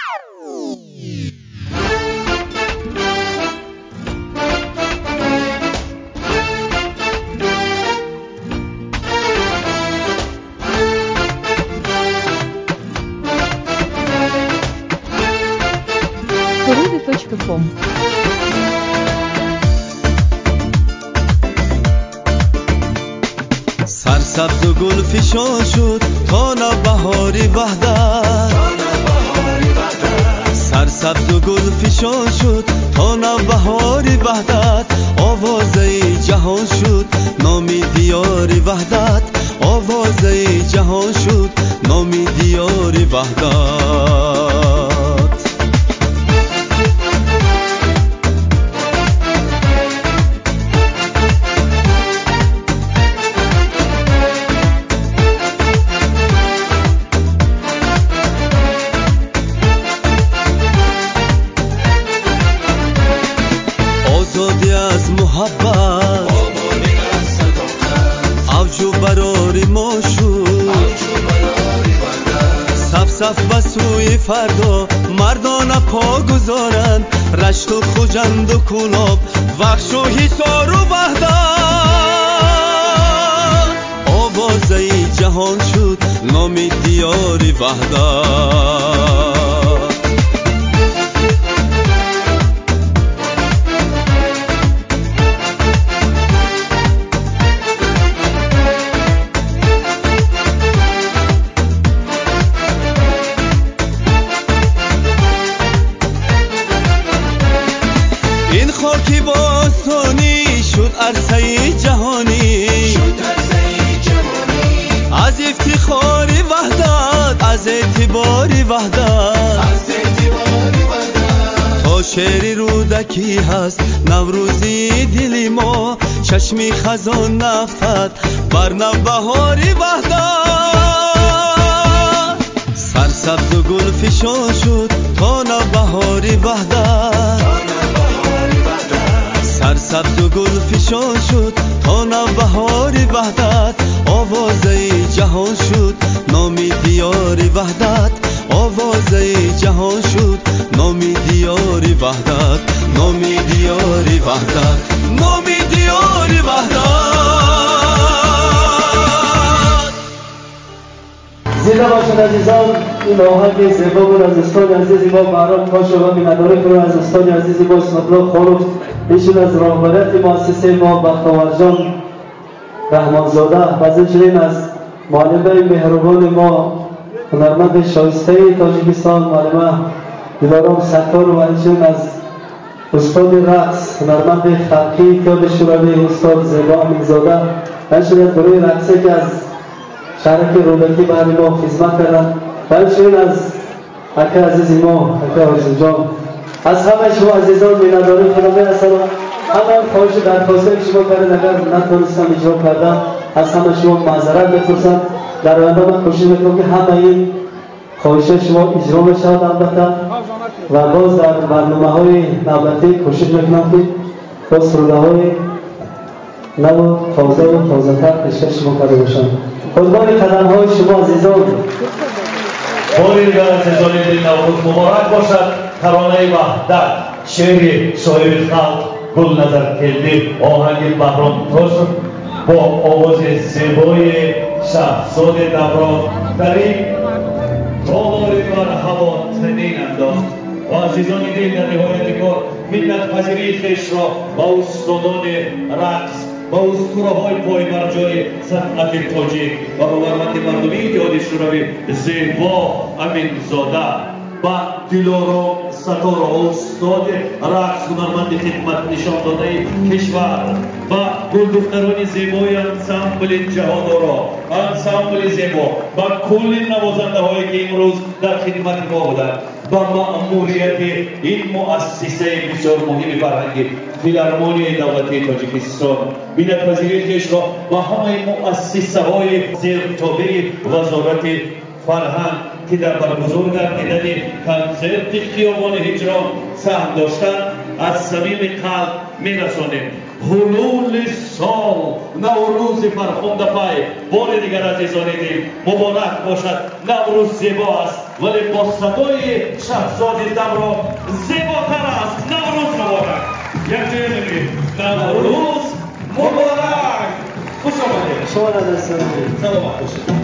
Korude.com سرسبز و گل فشان شد تا نوبهاری وحدت، سرسبز و گل فشان شد تا نوبهاری وحدت، آوازه جهان شد نامی دیاری وحدت، آوازه جهان شد نامی دیاری وحدت. آزادی از محبت، اوج و براری ما شد، صف صف بسوی فردا مردان پا گذارند، رشت و خوجند و کلاب وخش و حصار و وحدت، آوازه جهان شد نام دیاری وحدت. این خاکی باستانی شد عرصه جهانی، از افتخاری وحدت، از اعتباری وحدت، تا شعری رودکی هست نوروزی دلی ما، چشمی خزان نفتد بر نوبهاری وحدت، سرسبز و گل فشان شد تا نوبهاری وحدت، سرسبز و گل فشان شد تا نوبهاری وحدت، آوازه جهان شد نامی دیاری وحدت، آوازه جهان شد نامی دیاری وحدت، نامی دیاری وحدت، نامی دیاری وحدت. زنده باشد عزیزان. این آهنگ زیبا بود از استاد عزیزی ما بهرام پاشا و بیناداری کنم از استاد عزیزی ما اسمت‌الله خالق، ایشون از راهبرت مؤسسه ما بختیار جان رحمانزاده و همچنین از معلمه مهربان ما هنرمند شایسته تاجیکستان معلمه دلارام ستار و همچنین از استاد رقص هنرمند خلقی تیاد شوروی استاد زیبا امینزاده، همچنین گروه رقصی که از شهرک رودکی برای ما خدمت کردن و همچنین از اکا عزیزی ما اکا حسین جان، از همه شما عزیزان می‌نداریم خدا می‌رسد. همه خواهش درخواسته شما کردن اگر نتونستم اجرا کردم از همه شما معذرت می‌پرسم. در آینده من کوشش می‌کنم که همه این خواهش شما اجرا بشود البته و باز در برنامه‌های نوبتی کوشش می‌کنم که با سروده‌های نو تازه و تازه‌تر پیشکش شما کرده باشم. قربان قدم‌های شما عزیزان. باری دیگر عزیزان دل نوروز مبارک باشد. ترانه وحدت، شعر صاحب خلق گل نظر کلدی، آهنگ بهرام پاشا با آواز زیبای شهرزاد دوران در این تالاری بر هوا تنین انداخت و عزیزان دل در نهایت کار منت پذیری خویش را با استادان رقص با اسطوره‌های پایمرجای صنعت تاجیک و هنرمند مردمی اتحاد شوروی زیبا امینزاده و دلارام ستار استاد رقص هنرمند خدمت نشان داده کشور و گلدختران زیبای انسامبل جهان‌آرا، انسامبل زیبا و کل نوازنده‌هایی که امروز در خدمت ما بودند و مأموریت این مؤسسه بسیار مهم فرهنگی فیلارمونی دولتی تاجیکستان منت‌پذیری خویش را با همه مؤسسه‌های زیرتابع وزارت فرهنگ که در برگزار گردیدن کنسرت خیابان هجران سهم داشتند از صمیم قلب می‌رسانیم. حلول سال نوروز فرخنده بار دیگر عزیزان دل مبارک باشد. نوروز زیبا است ولی با صدای شهزاد دمران زیباتر است. نوروز مبارک. یک نوروز مبارک. خوش آمدید. شما را دست سلامت باشید.